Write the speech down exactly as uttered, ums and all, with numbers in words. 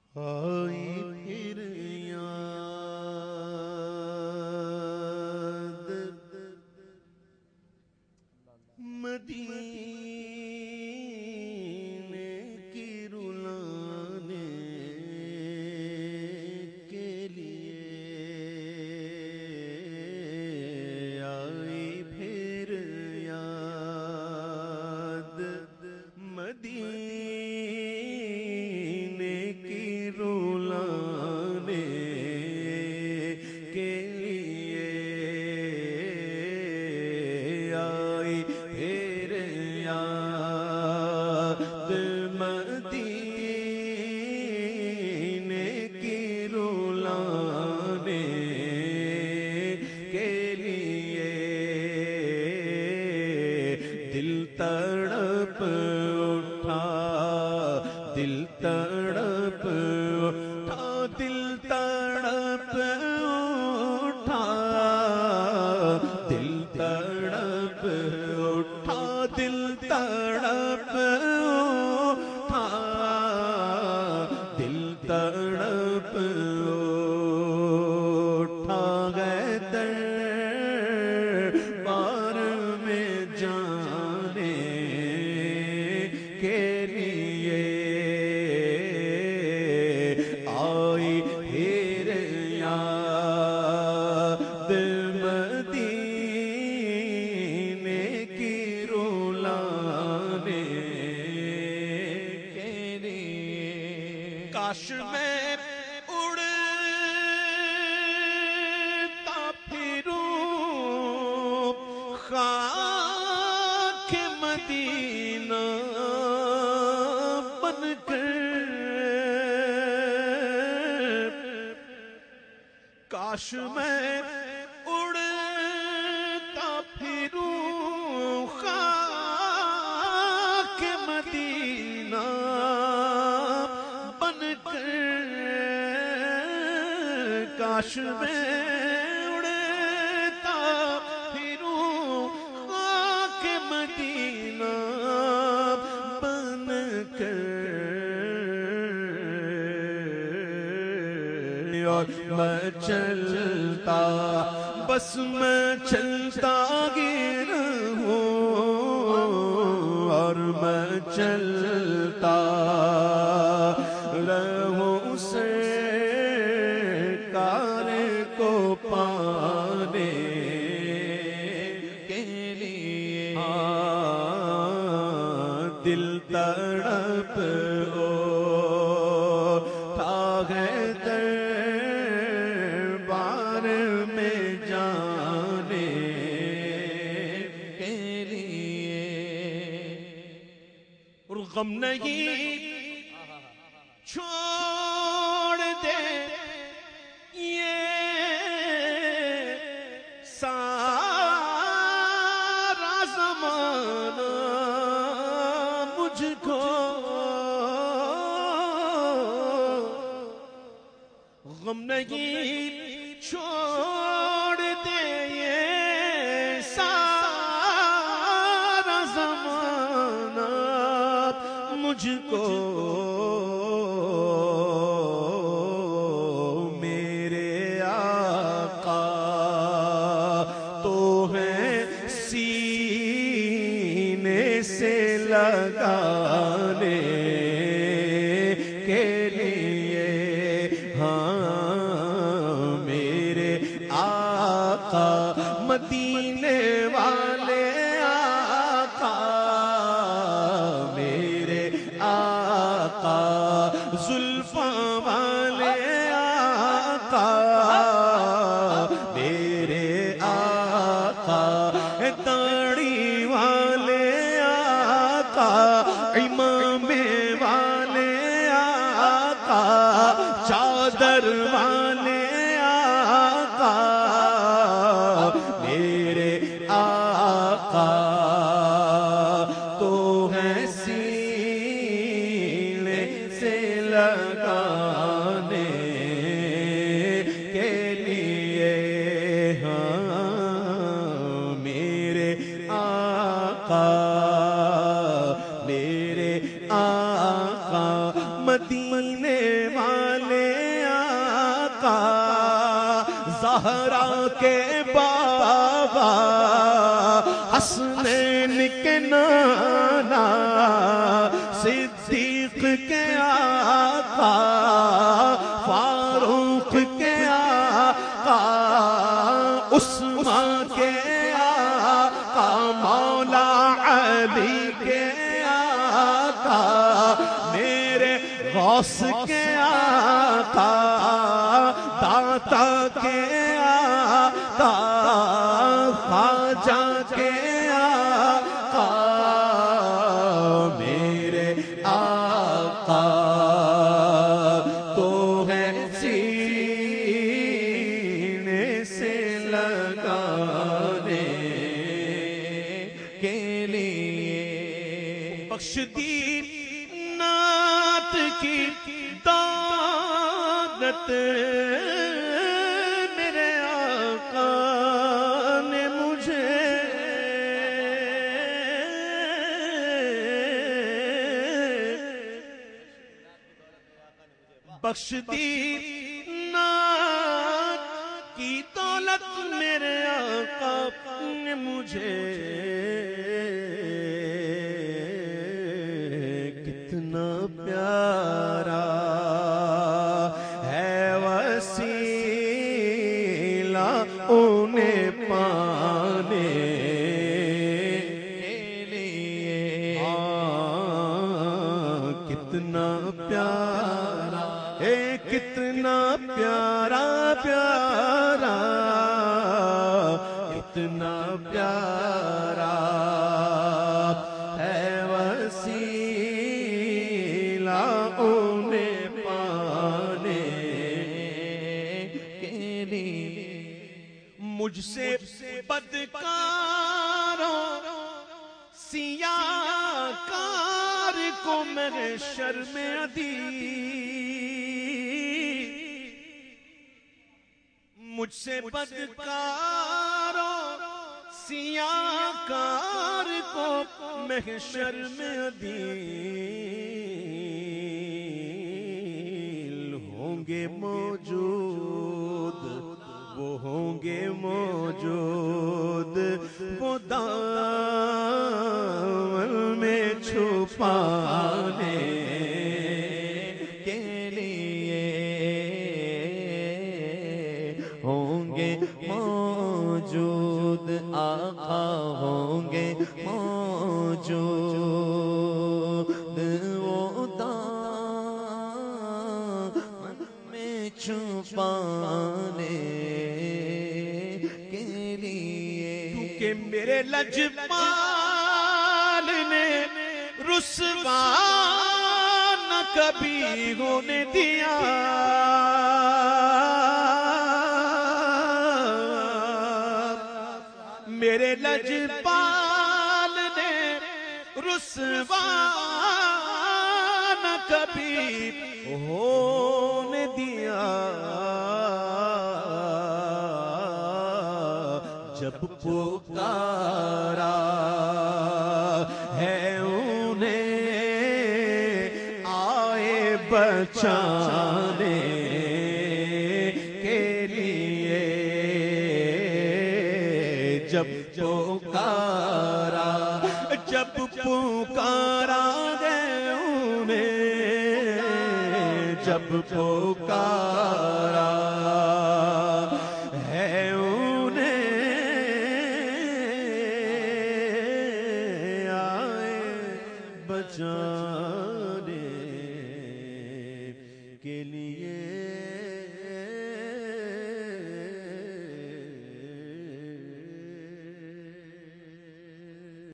آئی پھر یاد مدینے کی رلانے کے لیے آئی پھر یاد مدینے کی رلانے کے لیے آئی پھر یاد مدینے کی رلانے کے لیے دل تڑپ اٹھا دل تڑپ اٹھا دل تڑپ اٹھا دل تڑپ اٹھا دل تڑپ اٹھا دل تڑپ اٹھا گئے دربار میں جانے کے لیے آئی پھر یاد مدینے کی رلانے کے لیے کاش میں اڑتا پھروں خاک مدینہ بن کر کاش میں اڑتا پھروں خاک مدینہ بن کر کاش میں اڑتا پھروں خاک مدینہ بن کر اور میں چلتا بس میں چلتا گیا ہوں اور میں چلتا رہوں سرکار کو پانے کے لیے دل تڑپ اٹھا ہے دربار میں جانے کے لیے اور غم نہیں چھوڑ دے یہ سارا زمانہ مجھ کو غم نہیں چھوڑ دے یہ سارا زمانہ مجھ کو میرے آقا تو ہے سینے سے لگانے کے لیے ہاں میرے آقا مدینے والے آقا میرے آقا زلفاں والے آقا میرے آقا داڑھی والے آقا امام والے آقا چادر والے آقا میرے آقا تو ہے سینے سے لگانے کے لیے ہاں میرے آقا میرے آقا مدینے والے زہرا کے بابا حسنین کے نانا صدیق کے آقا فاروق کے آقا عثمان کے آقا مولا علی کے آقا میرے غوث کے آقا داتا کے آقا خواجہ کے آقا میرے آقا تو ہے سینے سے لگانے کے لیے بخش دی نعت کی دولت میرے آقا نے مجھے بخش دی نعت کی دولت میرے آقا نے مجھے کتنا پیارا ہے وسیلہ انہیں پانے کے لیے کتنا پیارا اے کتنا پیارا پیارا کتنا پیارا ہے وسیلہ انہیں پانے کے لیے مجھ سے بدکاروں سیاہ کار کو میرے شرم ادی مجھ سے بدکاروں سیاہ کار کو محشر میں عدیل ہوں گے موجود وہ ہوں گے موجود وہ دامن میں چھپانے کے لیے ہوں گے موجود آقا ہوں گے موجود وہ دامن میں چھپانے کے لیے کیونکہ میرے لجپال نے رسوا نہ کبھی ہونے دیا میرے لجپال نے رسوا نہ کبھی ہونے دیا جب پکارا ہے انہیں آئے بچانے کے لیے جب پکارا جب پکارا ہے انہیں جب پکارا ہے انہیں آئے بچانے کے لیے